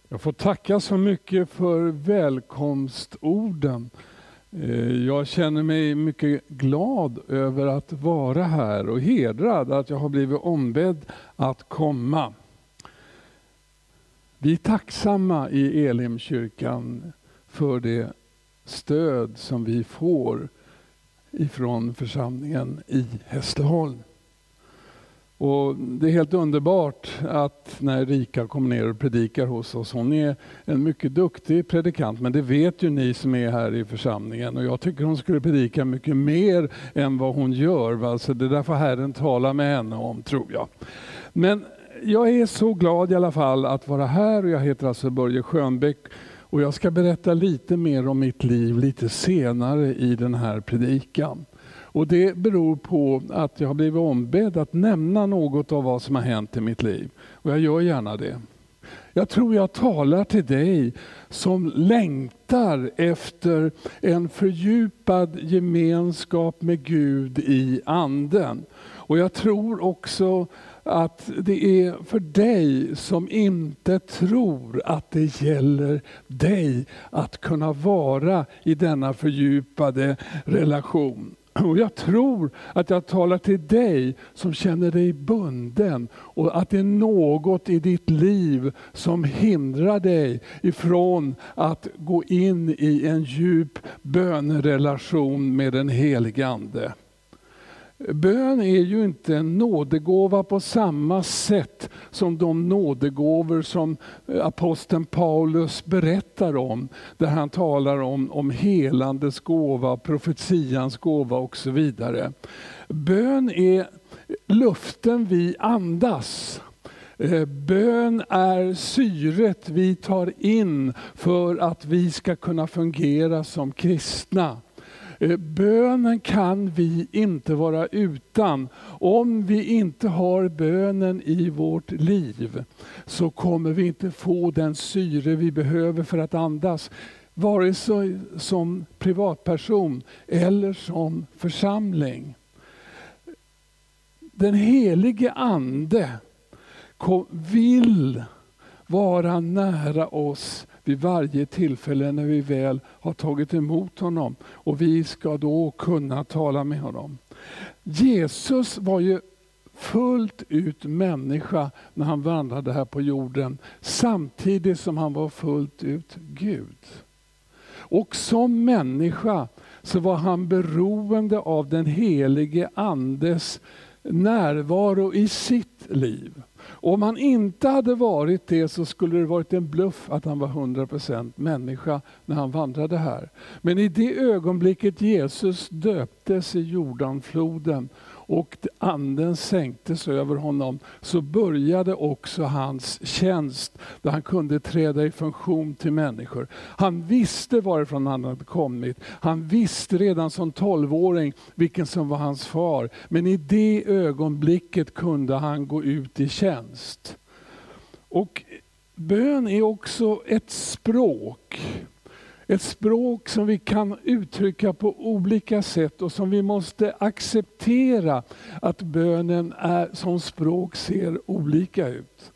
Jag får tacka så mycket för välkomstorden. Jag känner mig mycket glad över att vara här och hedrad att jag har blivit ombedd att komma. Vi är tacksamma i Elimkyrkan för det stöd som vi får ifrån församlingen i Hässleholm. Och det är helt underbart att när Rika kommer ner och predikar hos oss. Hon är en mycket duktig predikant, men det vet ju ni som är här i församlingen. Och jag tycker hon skulle predika mycket mer än vad hon gör. Så det där får Herren tala med henne om, tror jag. Men jag är så glad i alla fall att vara här, och jag heter alltså Börje Schönbeck. Och jag ska berätta lite mer om mitt liv lite senare i den här predikan. Och det beror på att jag har blivit ombedd att nämna något av vad som har hänt i mitt liv. Och jag gör gärna det. Jag tror jag talar till dig som längtar efter en fördjupad gemenskap med Gud i anden. Och jag tror också att det är för dig som inte tror att det gäller dig att kunna vara i denna fördjupade relation. Och jag tror att jag talar till dig som känner dig bunden, och att det är något i ditt liv som hindrar dig ifrån att gå in i en djup bönerelation med den helige Ande. Bön är ju inte en nådegåva på samma sätt som de nådegåvor som aposteln Paulus berättar om. Där han talar om helandets gåva, profetians gåva och så vidare. Bön är luften vi andas. Bön är syret vi tar in för att vi ska kunna fungera som kristna. Bönen kan vi inte vara utan. Om vi inte har bönen i vårt liv så kommer vi inte få den syre vi behöver för att andas. Vare sig som privatperson eller som församling. Den helige Ande vill vara nära oss vid varje tillfälle när vi väl har tagit emot honom. Och vi ska då kunna tala med honom. Jesus var ju fullt ut människa när han vandrade här på jorden. Samtidigt som han var fullt ut Gud. Och som människa så var han beroende av den helige Andes närvaro i sitt liv. Om han inte hade varit det så skulle det varit en bluff att han var 100% människa när han vandrade här. Men i det ögonblicket Jesus döptes i Jordanfloden och anden sänktes över honom, så började också hans tjänst där han kunde träda i funktion till människor. Han visste varifrån han hade kommit. Han visste redan som 12-åring vilken som var hans far. Men i det ögonblicket kunde han gå ut i tjänst. Och bön är också ett språk. Ett språk som vi kan uttrycka på olika sätt och som vi måste acceptera att bönen är, som språk ser olika ut.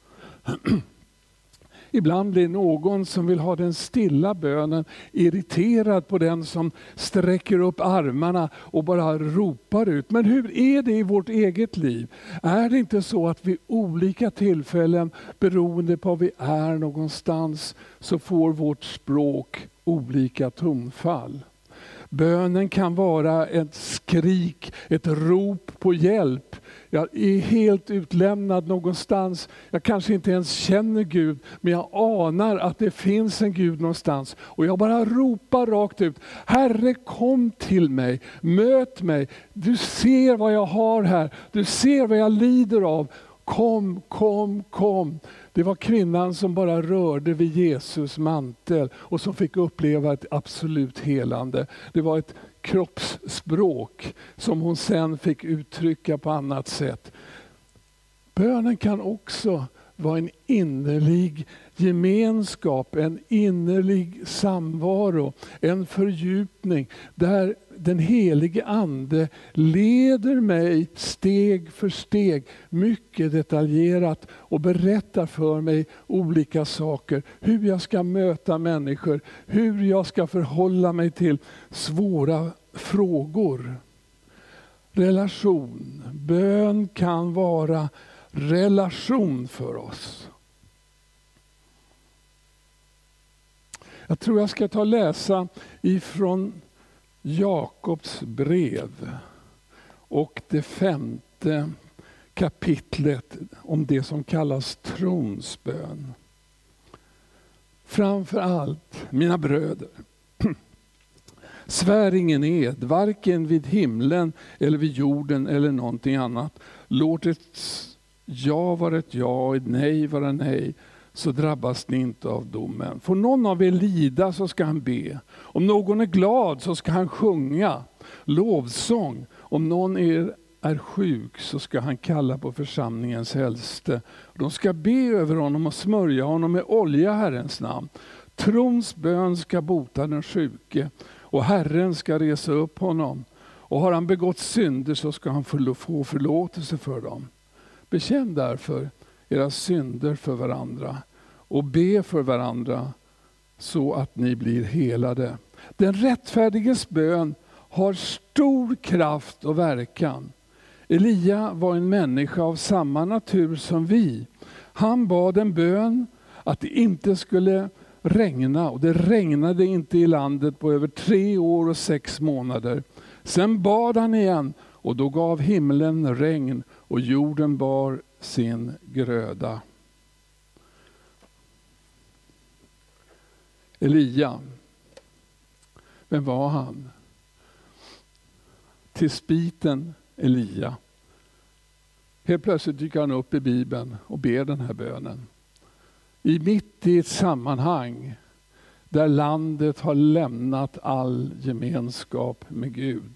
Ibland blir någon som vill ha den stilla bönen irriterad på den som sträcker upp armarna och bara ropar ut. Men hur är det i vårt eget liv? Är det inte så att vid olika tillfällen, beroende på var vi är någonstans, så får vårt språk olika tonfall? Bönen kan vara ett skrik, ett rop på hjälp. Jag är helt utlämnad någonstans. Jag kanske inte ens känner Gud, men jag anar att det finns en Gud någonstans. Och jag bara ropar rakt ut: Herre, kom till mig, möt mig. Du ser vad jag har här, du ser vad jag lider av. Kom, kom, kom. Det var kvinnan som bara rörde vid Jesus mantel och som fick uppleva ett absolut helande. Det var ett kroppsspråk som hon sen fick uttrycka på annat sätt. Bönen kan också vara en innerlig gemenskap, en innerlig samvaro, en fördjupning där den helige ande leder mig steg för steg, mycket detaljerat, och berättar för mig olika saker. Hur jag ska möta människor, hur jag ska förhålla mig till svåra frågor. Relation. Bön kan vara relation för oss. Jag tror jag ska ta och läsa ifrån Jakobs brev och det 5:e kapitlet om det som kallas trons bön. Framför allt, mina bröder, svär ingen ed, varken vid himlen eller vid jorden eller någonting annat. Låt ett ja vara ett ja och ett nej vara nej, så drabbas ni inte av domen. Får någon av er lida så ska han be. Om någon är glad så ska han sjunga lovsång. Om någon är sjuk så ska han kalla på församlingens äldste. De ska be över honom och smörja honom med olja, Herrens namn. Trons bön ska bota den sjuke och Herren ska resa upp honom. Och har han begått synder så ska han få förlåtelse för dem. Bekänn därför era synder för varandra och be för varandra så att ni blir helade. Den rättfärdiges bön har stor kraft och verkan. Elia var en människa av samma natur som vi. Han bad en bön att det inte skulle regna, och det regnade inte i landet på över 3 år och 6 månader. Sen bad han igen och då gav himlen regn och jorden bar sin gröda. Elia, vem var han? Tisbiten Elia. Helt plötsligt dyker han upp i Bibeln och ber den här bönen. Mitt i ett sammanhang där landet har lämnat all gemenskap med Gud.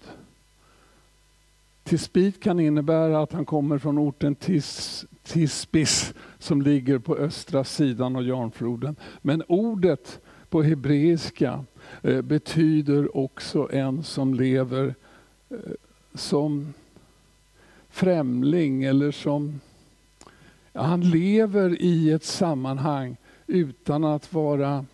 Tisbit kan innebära att han kommer från orten Tisbis som ligger på östra sidan av Jordanfloden. Men ordet på hebreiska betyder också en som lever som främling eller som... Ja, han lever i ett sammanhang utan att vara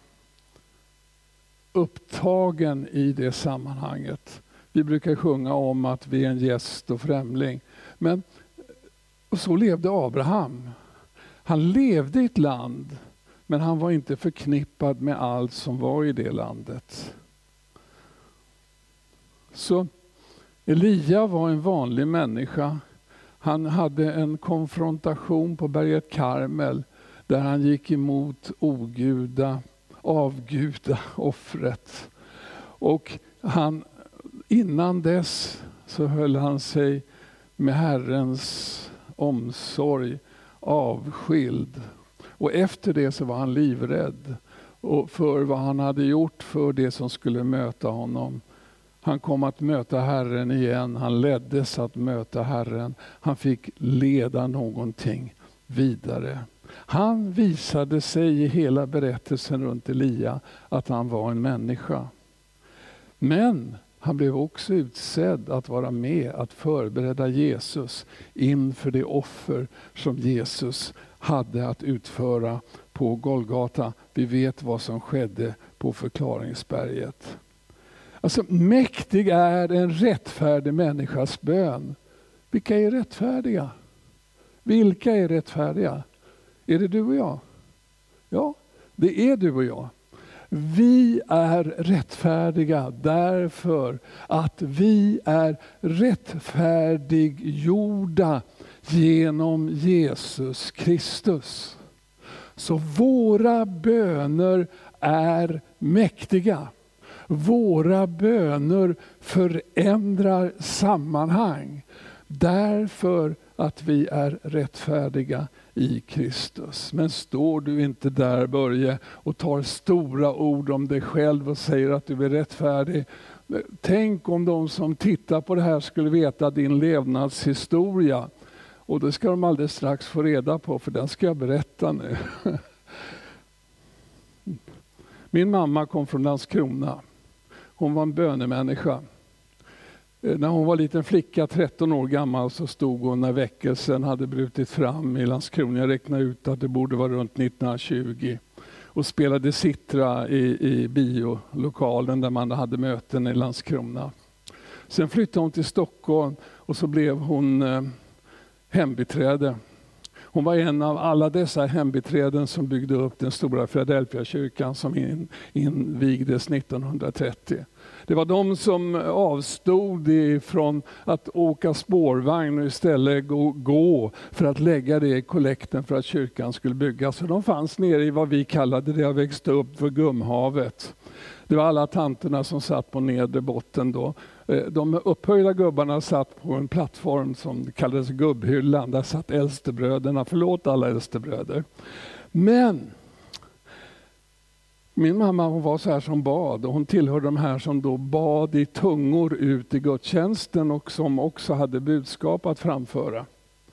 upptagen i det sammanhanget. Vi brukar sjunga om att vi är en gäst och främling. Men och så levde Abraham. Han levde i ett land, men han var inte förknippad med allt som var i det landet. Så Elia var en vanlig människa. Han hade en konfrontation på berget Karmel där han gick emot avguda offret. Och innan dess så höll han sig med Herrens omsorg avskild. Och efter det så var han livrädd för vad han hade gjort för det som skulle möta honom. Han kom att möta Herren igen. Han leddes att möta Herren. Han fick leda någonting vidare. Han visade sig i hela berättelsen runt Elia att han var en människa. Men han blev också utsedd att vara med att förbereda Jesus inför det offer som Jesus hade att utföra på Golgata. Vi vet vad som skedde på förklaringsberget. Alltså, mäktig är en rättfärdig människas bön. Vilka är rättfärdiga? Vilka är rättfärdiga? Är det du och jag? Ja, det är du och jag. Vi är rättfärdiga därför att vi är rättfärdiggjorda genom Jesus Kristus. Så våra böner är mäktiga. Våra böner förändrar sammanhang därför att vi är rättfärdiga i Kristus. Men står du inte där, Börje, och tar stora ord om dig själv och säger att du är rättfärdig. Tänk om de som tittar på det här skulle veta din levnadshistoria. Och det ska de alldeles strax få reda på, för den ska jag berätta nu. Min mamma kom från Landskrona. Hon var en bönemänniska. När hon var liten flicka, 13 år gammal, så stod hon när väckelsen hade brutit fram i Landskrona. Jag räknade ut att det borde vara runt 1920. Och spelade citra i biolokalen där man hade möten i Landskrona. Sen flyttade hon till Stockholm och så blev hon hembiträde. Hon var en av alla dessa hembiträden som byggde upp den stora Philadelphia-kyrkan som invigdes 1930. Det var de som avstod ifrån att åka spårvagn och istället gå för att lägga det i kollekten för att kyrkan skulle byggas. Så de fanns nere i vad vi kallade det jag växte upp för Gumhavet. Det var alla tanterna som satt på nedre botten då. De upphöjda gubbarna satt på en plattform som kallades gubbhyllan. Där satt äldstebröderna. Förlåt alla äldstebröder. Men min mamma, hon var så här som bad. Och hon tillhörde de här som då bad i tungor ut i gudstjänsten. Och som också hade budskap att framföra.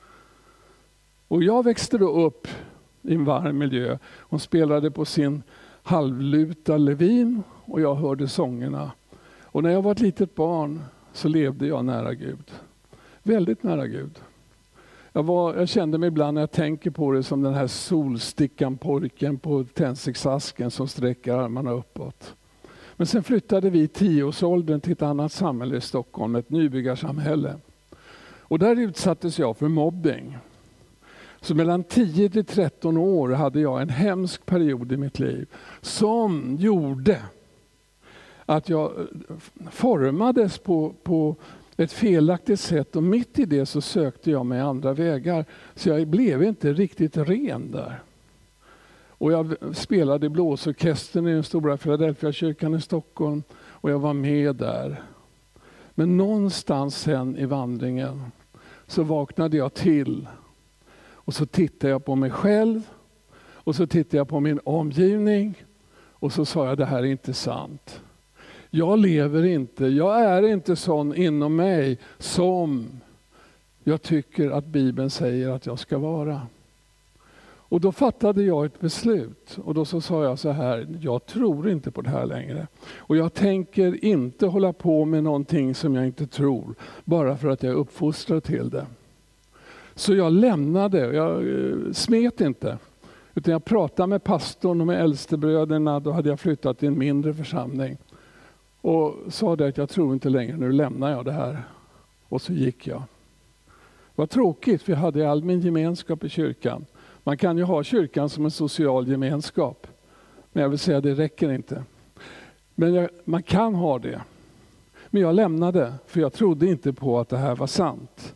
Och jag växte då upp i en varm miljö. Hon spelade på sin halvluta levin. Och jag hörde sångerna. Och när jag var ett litet barn så levde jag nära Gud. Väldigt nära Gud. Jag kände mig ibland när jag tänker på det som den här solstickan-pojken på tändsticksasken som sträcker armarna uppåt. Men sen flyttade vi i 10-årsåldern till ett annat samhälle i Stockholm, ett nybyggarsamhälle. Och där utsattes jag för mobbing. Så mellan 10 till 13 år hade jag en hemsk period i mitt liv som gjorde att jag formades på ett felaktigt sätt, och mitt i det så sökte jag mig andra vägar. Så jag blev inte riktigt ren där. Och jag spelade i blåsorkestern i den stora Philadelphia-kyrkan i Stockholm och jag var med där. Men någonstans sen i vandringen så vaknade jag till. Och så tittade jag på mig själv och så tittade jag på min omgivning och så sa jag, det här är inte sant. Jag lever inte, jag är inte sån inom mig som jag tycker att Bibeln säger att jag ska vara. Och då fattade jag ett beslut och då så sa jag så här, jag tror inte på det här längre. Och jag tänker inte hålla på med någonting som jag inte tror, bara för att jag är uppfostrad till det. Så jag lämnade, jag smet inte. Utan jag pratade med pastorn och med äldstebröderna, då hade jag flyttat till en mindre församling. Och sa det att jag tror inte längre, nu lämnar jag det här. Och så gick jag. Det var tråkigt, för jag hade all min gemenskap i kyrkan. Man kan ju ha kyrkan som en social gemenskap. Men jag vill säga, det räcker inte. Men man kan ha det. Men jag lämnade, för jag trodde inte på att det här var sant.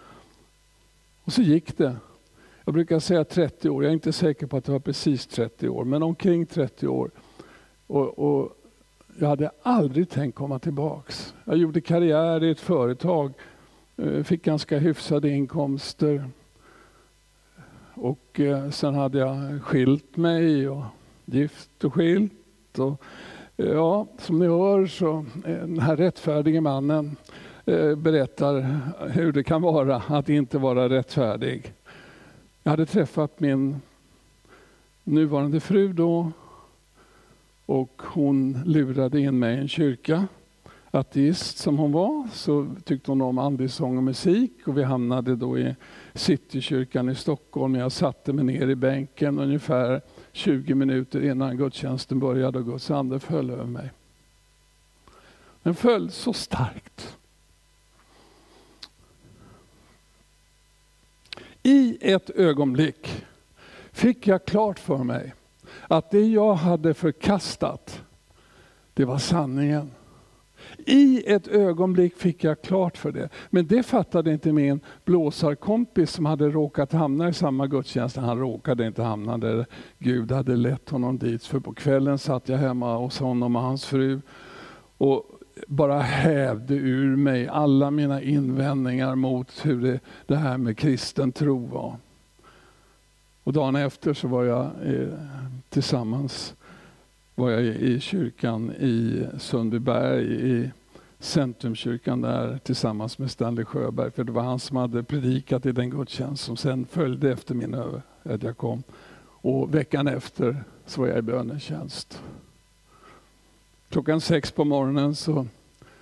Och så gick det. Jag brukar säga 30 år. Jag är inte säker på att det var precis 30 år. Men omkring 30 år. Och jag hade aldrig tänkt komma tillbaks. Jag gjorde karriär i ett företag. Fick ganska hyfsade inkomster. Och sen hade jag skilt mig. Och gift och skilt. Och ja, som ni hör så den här rättfärdige mannen berättar hur det kan vara att inte vara rättfärdig. Jag hade träffat min nuvarande fru då och hon lurade in mig i en kyrka. Ateist som hon var så tyckte hon om andlig sång och musik och vi hamnade då i Citykyrkan i Stockholm. Jag satte mig ner i bänken ungefär 20 minuter innan gudstjänsten började och Guds ande föll över mig. Den föll så starkt. I ett ögonblick fick jag klart för mig att det jag hade förkastat, det var sanningen. I ett ögonblick fick jag klart för det. Men det fattade inte min blåsarkompis som hade råkat hamna i samma gudstjänst. Han råkade inte hamna där. Gud hade lett honom dit. För på kvällen satt jag hemma hos honom och hans fru. Och bara hävde ur mig alla mina invändningar mot hur det här med kristen tro var. Och dagen efter så var jag i kyrkan i Sundbyberg, i Centrumkyrkan där tillsammans med Stanley Sjöberg. För det var han som hade predikat i den gudstjänst som sen följde efter att jag kom. Och veckan efter så var jag i bönetjänst. 6:00 på morgonen så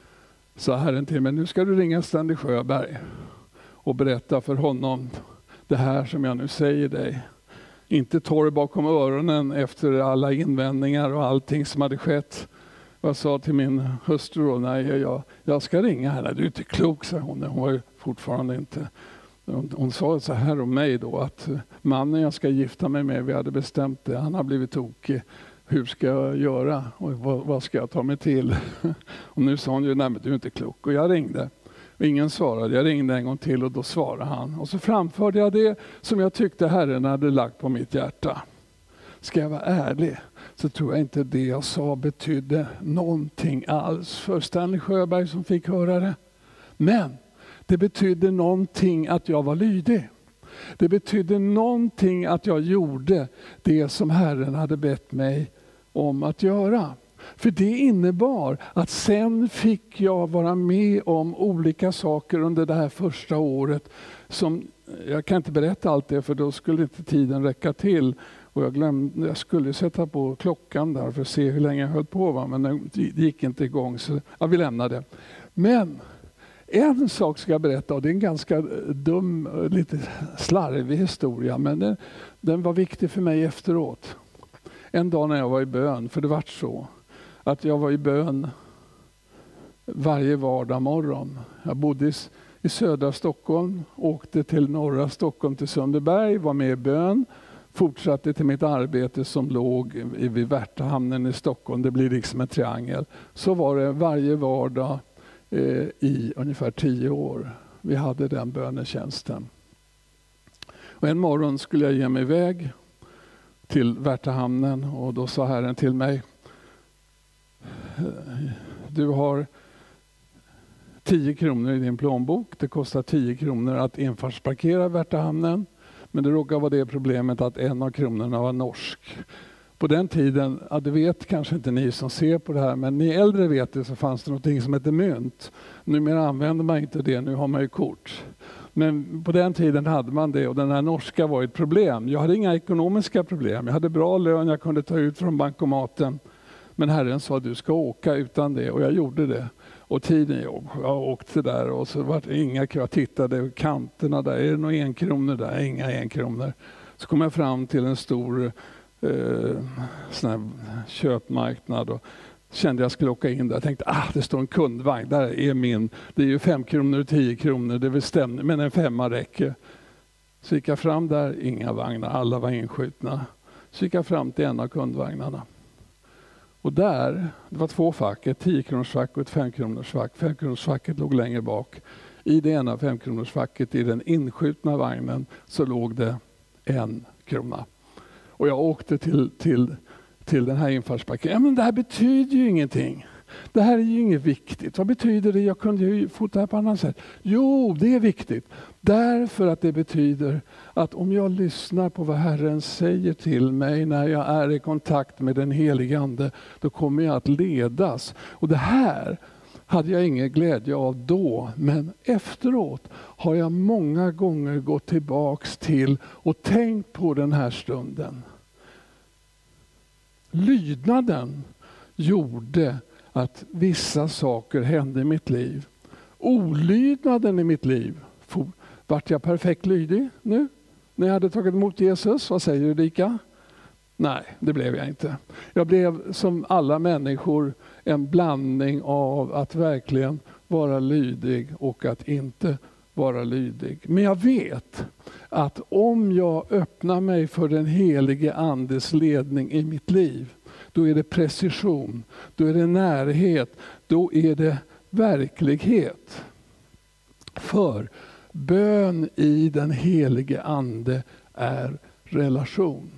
sa Herren till mig, nu ska du ringa Stanley Sjöberg och berätta för honom det här som jag nu säger dig. Inte torr bakom öronen efter alla invändningar och allting som hade skett. Jag sa till min hustru då, nej jag ska ringa henne. Du är inte klok, sa hon. Hon var ju fortfarande inte. Hon sa så här om mig då, att mannen jag ska gifta mig med, vi hade bestämt det, han har blivit tokig. Hur ska jag göra och vad ska jag ta mig till? Och nu sa hon ju, nej men du är inte klok. Och jag ringde. Och ingen svarade. Jag ringde en gång till och då svarade han. Och så framförde jag det som jag tyckte Herren hade lagt på mitt hjärta. Ska jag vara ärlig så tror jag inte det jag sa betydde någonting alls för Stanley Sjöberg som fick höra det. Men det betydde någonting att jag var lydig. Det betydde någonting att jag gjorde det som Herren hade bett mig om att göra. För det innebar att sen fick jag vara med om olika saker under det här första året. Som, jag kan inte berätta allt det för då skulle inte tiden räcka till. Och jag skulle sätta på klockan där för att se hur länge jag höll på. Men det gick inte igång så vi lämnade det. Men en sak ska jag berätta och det är en ganska dum, lite slarvig historia. Men den var viktig för mig efteråt. En dag när jag var i bön, för det var så att jag var i bön varje vardag morgon. Jag bodde i södra Stockholm, åkte till norra Stockholm till Sundbyberg, var med i bön. Fortsatte till mitt arbete som låg vid Värtahamnen i Stockholm. Det blir liksom en triangel. Så var det varje vardag i ungefär 10 år. Vi hade den bönetjänsten. Och en morgon skulle jag ge mig iväg till Värtahamnen och då sa Herren till mig, du har 10 kronor i din plånbok. Det kostar 10 kronor att infartsparkera Värtahamnen. Men det råkar vara det problemet att en av kronorna var norsk. På den tiden, det vet kanske inte ni som ser på det här, men ni äldre vet det, så fanns det något som heter mynt. Numera använder man inte det, nu har man ju kort. Men på den tiden hade man det och den här norska var ett problem. Jag hade inga ekonomiska problem, jag hade bra lön, jag kunde ta ut från bankomaten. Men Herren sa att du ska åka utan det och jag gjorde det. Och tiden jag åkte där och så var det inga, jag tittade kanterna där, är det några 1 kronor där? Inga 1 kronor. Så kom jag fram till en stor sån här köpmarknad och kände jag skulle åka in där. Jag tänkte, det står en kundvagn, där är min. Det är ju 5 kronor och 10 kronor, det är stämning, men en 5 räcker. Så gick jag fram där, inga vagnar, alla var inskjutna. Så gick jag fram till en av kundvagnarna. Och där, det var 2 fack, ett 10-kronorsfack och ett 5-kronorsfack. 5-kronorsfacket låg längre bak. I det ena 5-kronorsfacket, i den inskjutna vagnen, så låg det 1 krona. Och jag åkte till den här infartsbacken. Men det här betyder ju ingenting. Det här är ju inget viktigt. Vad betyder det? Jag kunde ju fota det här på annat sätt. Jo, det är viktigt. Därför att det betyder att om jag lyssnar på vad Herren säger till mig när jag är i kontakt med den helige Ande, då kommer jag att ledas. Och det här hade jag ingen glädje av då, men efteråt har jag många gånger gått tillbaks till och tänkt på den här stunden. Lydnaden gjorde att vissa saker hände i mitt liv. Olydnaden i mitt liv. Vart jag perfekt lydig nu? När jag hade tagit emot Jesus? Vad säger du, Rika? Nej, det blev jag inte. Jag blev som alla människor en blandning av att verkligen vara lydig och att inte vara lydig. Men jag vet att om jag öppnar mig för den helige Andes ledning i mitt liv, då är det precision, då är det närhet, då är det verklighet. För bön i den helige Ande är relation.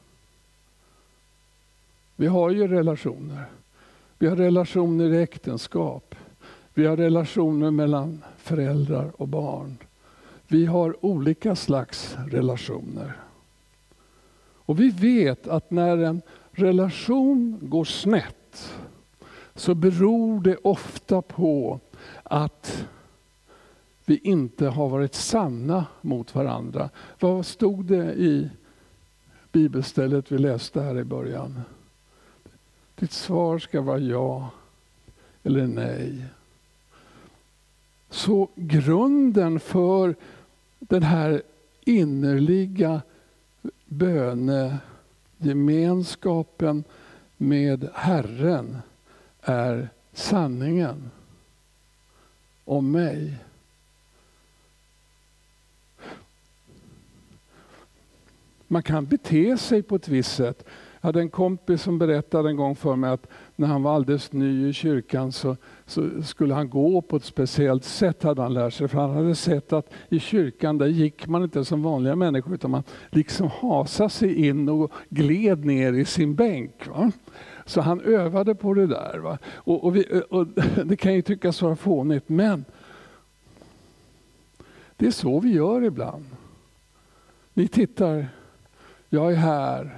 Vi har ju relationer. Vi har relationer i äktenskap. Vi har relationer mellan föräldrar och barn. Vi har olika slags relationer. Och vi vet att när en relation går snett så beror det ofta på att vi inte har varit sanna mot varandra. Vad stod det i bibelstället vi läste här i början? Ditt svar ska vara ja eller nej. Så grunden för den här innerliga bönegemenskapen med Herren är sanningen om mig. Man kan bete sig på ett visst sätt. Jag hade en kompis som berättade en gång för mig att när han var alldeles ny i kyrkan så skulle han gå på ett speciellt sätt, hade han lärt sig. För han hade sett att i kyrkan där gick man inte som vanliga människor, utan man liksom hasade sig in och gled ner i sin bänk. Va? Så han övade på det där. Va? Och det kan ju tyckas vara fånigt, men det är så vi gör ibland. Ni tittar, jag är här.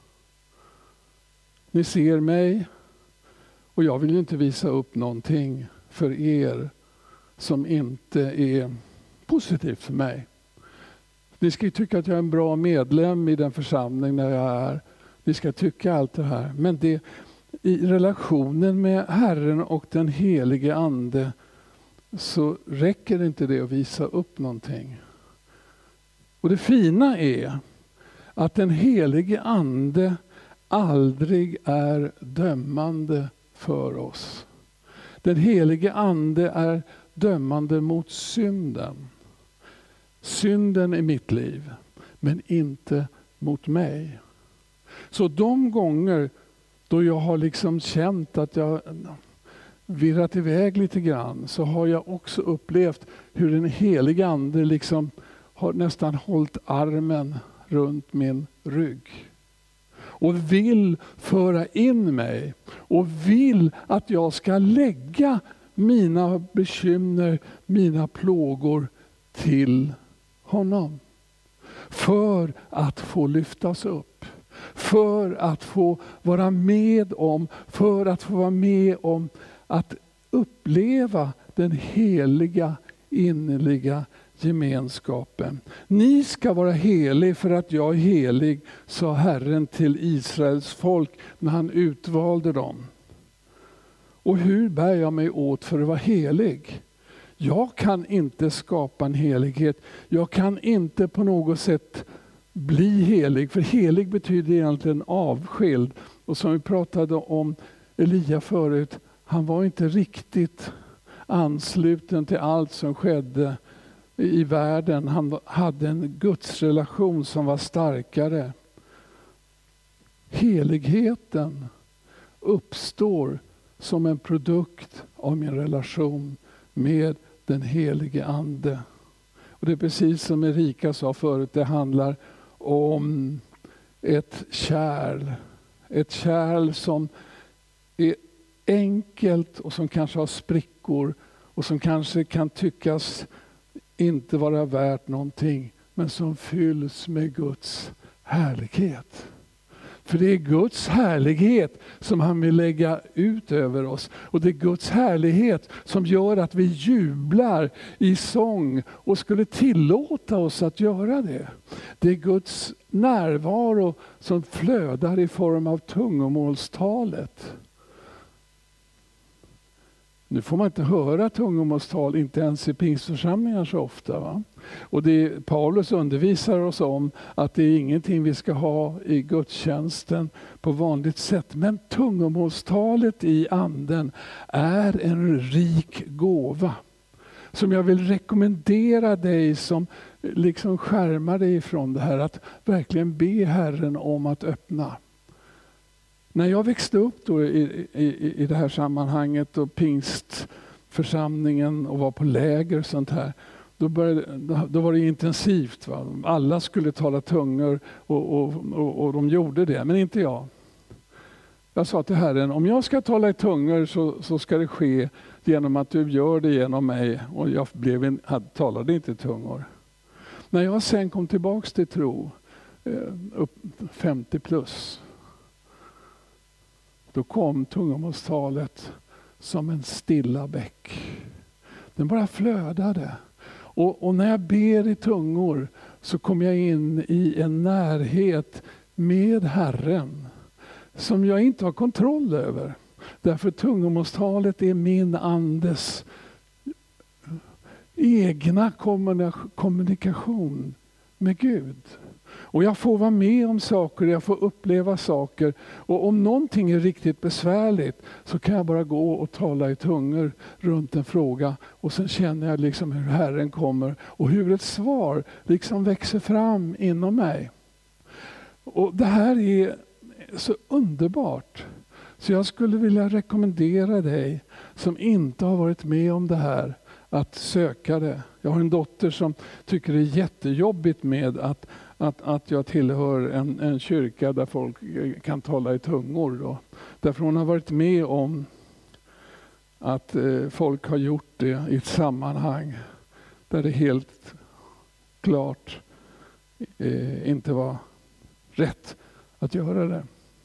Ni ser mig och jag vill ju inte visa upp någonting för er som inte är positivt för mig. Ni ska ju tycka att jag är en bra medlem i den församling där jag är. Ni ska tycka allt det här. Men det, i relationen med Herren och den helige ande så räcker inte det att visa upp någonting. Och det fina är att den helige ande aldrig är dömande för oss. Den helige ande är dömande mot synden. Synden i mitt liv, men inte mot mig. Så de gånger då jag har liksom känt att jag virrat iväg lite grann, så har jag också upplevt hur den helige ande liksom har nästan hållit armen runt min rygg. Och vill föra in mig. Och vill att jag ska lägga mina bekymmer, mina plågor till honom. För att få lyftas upp. För att få vara med om. För att få vara med om att uppleva den heliga, innerliga gemenskapen. Ni ska vara helig för att jag är helig, sa Herren till Israels folk när han utvalde dem. Och hur bär jag mig åt för att vara helig? Jag kan inte skapa en helighet. Jag kan inte på något sätt bli helig. För helig betyder egentligen avskild. Och som vi pratade om Elia förut, han var inte riktigt ansluten till allt som skedde i världen. Han hade en gudsrelation som var starkare. Heligheten uppstår som en produkt av min relation med den helige ande. Och det är precis som Erika sa förut, det handlar om ett kärl. Ett kärl som är enkelt och som kanske har sprickor och som kanske kan tyckas inte vara värt någonting, men som fylls med Guds härlighet. För det är Guds härlighet som han vill lägga ut över oss. Och det är Guds härlighet som gör att vi jublar i sång och skulle tillåta oss att göra det. Det är Guds närvaro som flödar i form av tungomålstalet. Nu får man inte höra tungomålstal, inte ens i pingstförsamlingar så ofta. Va? Och Paulus undervisar oss om att det är ingenting vi ska ha i gudstjänsten på vanligt sätt. Men tungomålstalet i anden är en rik gåva. Som jag vill rekommendera dig som liksom skärmar dig ifrån det här, att verkligen be Herren om att öppna. När jag växte upp då i det här sammanhanget och pingstförsamlingen och var på läger och sånt här, då var det intensivt. Va? Alla skulle tala tungor och de gjorde det, men inte jag. Jag sa till Herren, om jag ska tala i tungor så ska det ske genom att du gör det genom mig. Och jag talade inte i tungor. När jag sen kom tillbaks till tro, upp 50 plus, då kom tungomålstalet som en stilla bäck. Den bara flödade. Och när jag ber i tungor så kom jag in i en närhet med Herren som jag inte har kontroll över. Därför tungomålstalet är min andes egna kommunikation med Gud. Och jag får vara med om saker, jag får uppleva saker. Och om någonting är riktigt besvärligt så kan jag bara gå och tala i tungor runt en fråga. Och sen känner jag liksom hur Herren kommer och hur ett svar liksom växer fram inom mig. Och det här är så underbart. Så jag skulle vilja rekommendera dig som inte har varit med om det här att söka det. Jag har en dotter som tycker det är jättejobbigt med att jag tillhör en kyrka där folk kan tala i tungor. Då. Därför hon har varit med om att folk har gjort det i ett sammanhang där det helt klart inte var rätt att göra det.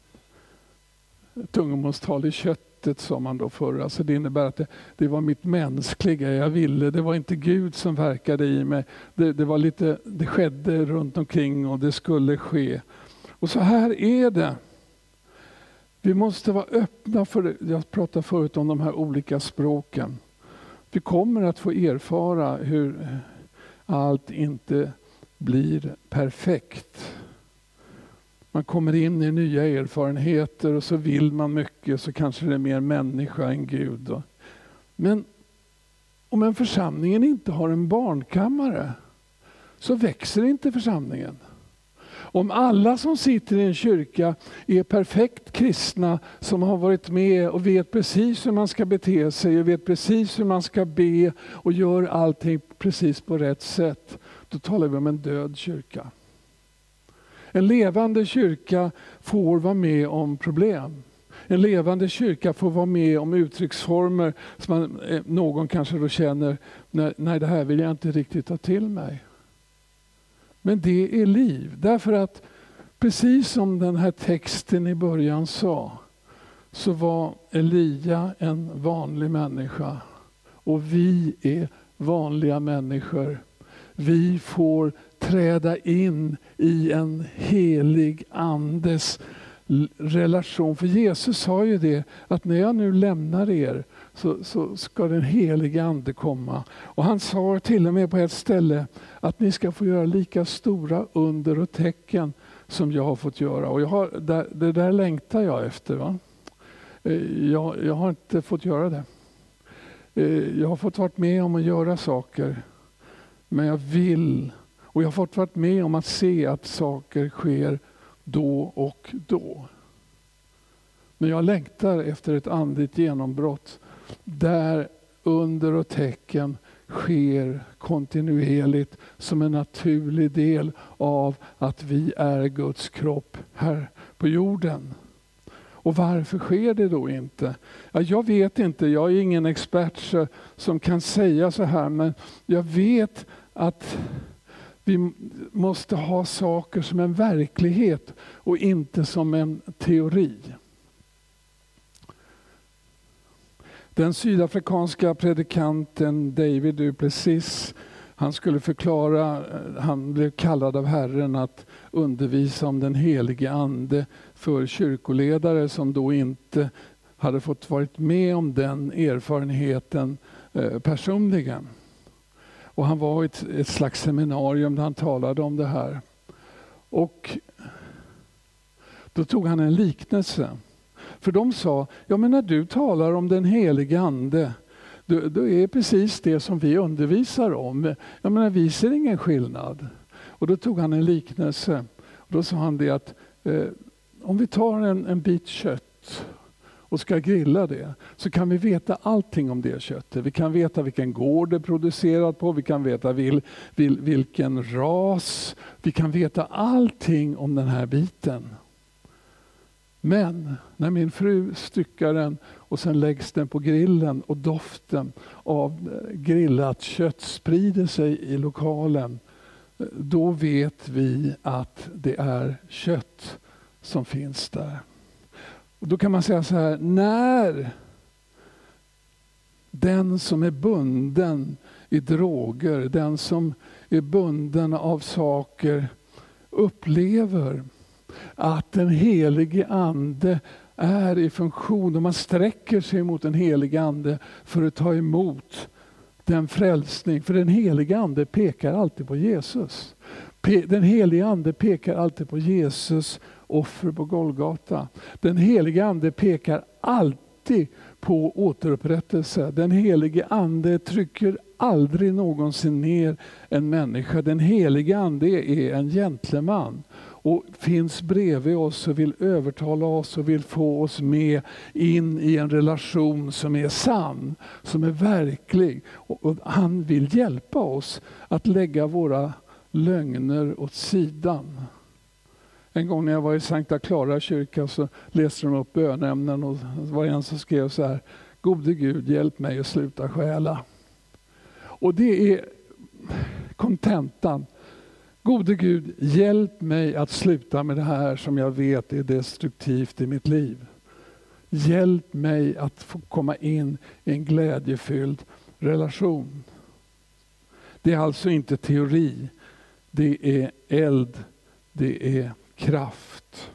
Tungomålstal i köttet sa man då förr. Alltså det innebär att det var mitt mänskliga jag ville. Det var inte Gud som verkade i mig. Det skedde runt omkring och det skulle ske. Och så här är det. Vi måste vara öppna för det. Jag pratade förut om de här olika språken. Vi kommer att få erfara hur allt inte blir perfekt. Man kommer in i nya erfarenheter och så vill man mycket, så kanske det är mer människa än Gud. Men om en församling inte har en barnkammare så växer inte församlingen. Om alla som sitter i en kyrka är perfekt kristna som har varit med och vet precis hur man ska bete sig och vet precis hur man ska be och gör allting precis på rätt sätt, då talar vi om en död kyrka. En levande kyrka får vara med om problem. En levande kyrka får vara med om uttrycksformer som någon kanske då känner, nej det här vill jag inte riktigt ta till mig. Men det är liv. Därför att precis som den här texten i början sa, så var Elia en vanlig människa. Och vi är vanliga människor. Vi får träda in i en helig andes relation. För Jesus sa ju det, att när jag nu lämnar er så ska den helige ande komma. Och han sa till och med på ett ställe att ni ska få göra lika stora under och tecken som jag har fått göra. Och det där längtar jag efter. Va? Jag har inte fått göra det. Jag har fått vara med om att göra saker. Men jag vill, och jag har fått vara med om att se att saker sker då och då. Men jag längtar efter ett andligt genombrott där under och tecken sker kontinuerligt som en naturlig del av att vi är Guds kropp här på jorden. Och varför sker det då inte? Ja, jag vet inte, jag är ingen expert som kan säga så här, men jag vet att vi måste ha saker som en verklighet och inte som en teori. Den sydafrikanska predikanten David du Plessis, han skulle förklara, han blev kallad av Herren att undervisa om den helige ande för kyrkoledare som då inte hade fått varit med om den erfarenheten personligen. Och han var i ett slags seminarium där han talade om det här. Och då tog han en liknelse. För de sa, ja men när du talar om den helige ande, då är precis det som vi undervisar om. Jag menar, vi ser ingen skillnad. Och då tog han en liknelse. Och då sa han det att om vi tar en bit kött och ska grilla det, så kan vi veta allting om det köttet. Vi kan veta vilken gård det är producerat på, vi kan veta vilken ras, vi kan veta allting om den här biten. Men när min fru styckar den och sen läggs den på grillen och doften av grillat kött sprider sig i lokalen, då vet vi att det är kött som finns där. Och då kan man säga så här, när den som är bunden i droger, den som är bunden av saker upplever att den helige ande är i funktion och man sträcker sig mot den helige ande för att ta emot den frälsning. För den heliga ande pekar alltid på Jesus. Den heliga ande pekar alltid på Jesus offer på Golgata. Den heliga ande pekar alltid på återupprättelse. Den helige ande trycker aldrig någonsin ner en människa. Den helige ande är en gentleman och finns bredvid oss och vill övertala oss och vill få oss med in i en relation som är sann, som är verklig. Och han vill hjälpa oss att lägga våra lögner åt sidan. En gång när jag var i Sankta Clara kyrka så läste de upp bönämnen och det var en som skrev så här: Gode Gud, hjälp mig att sluta stjäla. Och det är kontentan. Gode Gud, hjälp mig att sluta med det här som jag vet är destruktivt i mitt liv. Hjälp mig att få komma in i en glädjefylld relation. Det är alltså inte teori. Det är eld. Det är kraft.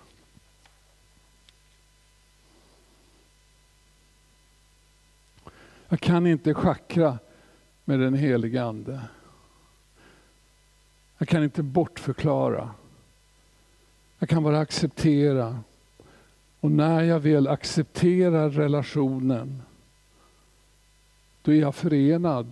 Jag kan inte schackra med den heliga ande. Jag kan inte bortförklara. Jag kan bara acceptera. Och när jag väl accepterar relationen, då är jag förenad.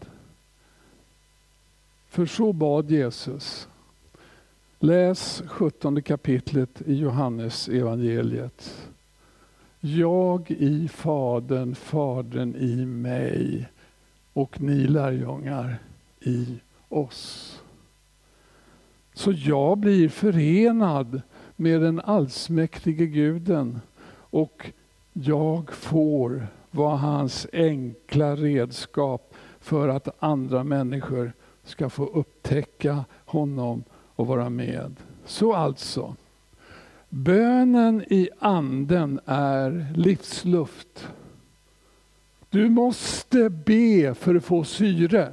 För så bad Jesus. Läs 17 kapitlet i Johannes evangeliet. Jag i Fadern, Fadern i mig och ni lärjungar i oss. Så jag blir förenad med den allsmäktige Guden och jag får vara hans enkla redskap för att andra människor ska få upptäcka honom och vara med. Så alltså, bönen i anden är livsluft. Du måste be för att få syre.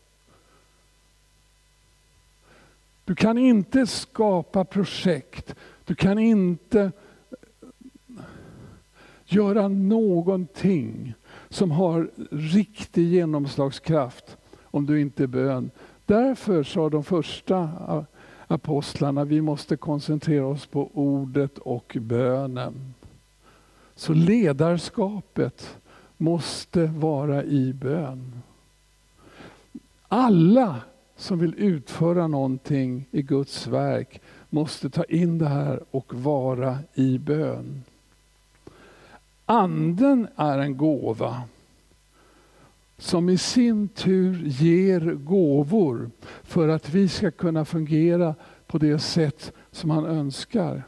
Du kan inte skapa projekt. Du kan inte göra någonting som har riktig genomslagskraft om du inte är bön. Därför sa de första apostlarna, vi måste koncentrera oss på ordet och bönen. Så ledarskapet måste vara i bön. Alla som vill utföra någonting i Guds verk måste ta in det här och vara i bön. Anden är en gåva som i sin tur ger gåvor för att vi ska kunna fungera på det sätt som han önskar.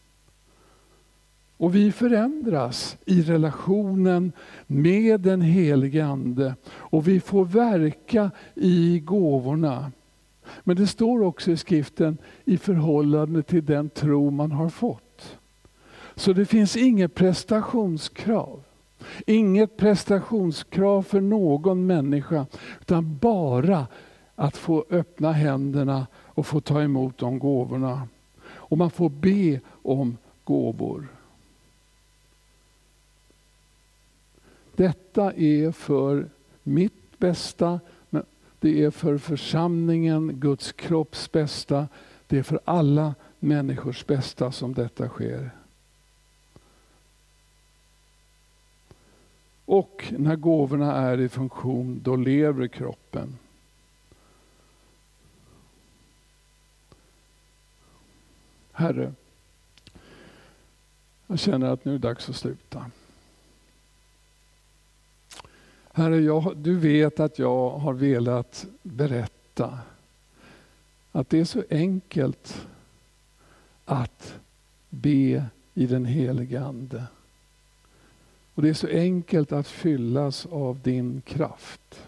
Och vi förändras i relationen med den helige ande och vi får verka i gåvorna. Men det står också i skriften i förhållande till den tro man har fått. Så det finns inget prestationskrav. Inget prestationskrav för någon människa, utan bara att få öppna händerna och få ta emot de gåvorna. Och man får be om gåvor. Detta är för mitt bästa, men det är för församlingen, Guds kropps bästa. Det är för alla människors bästa som detta sker. Och när gåvorna är i funktion, då lever kroppen. Herre, jag känner att nu är det dags att sluta. Herre, du vet att jag har velat berätta att det är så enkelt att be i den helige ande. Och det är så enkelt att fyllas av din kraft.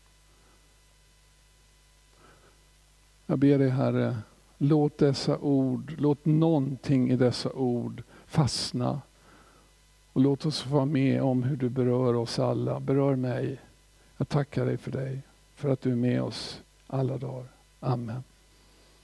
Jag ber dig, Herre, låt dessa ord, låt någonting i dessa ord fastna. Och låt oss vara med om hur du berör oss alla. Berör mig. Jag tackar dig för dig. För att du är med oss alla dagar. Amen.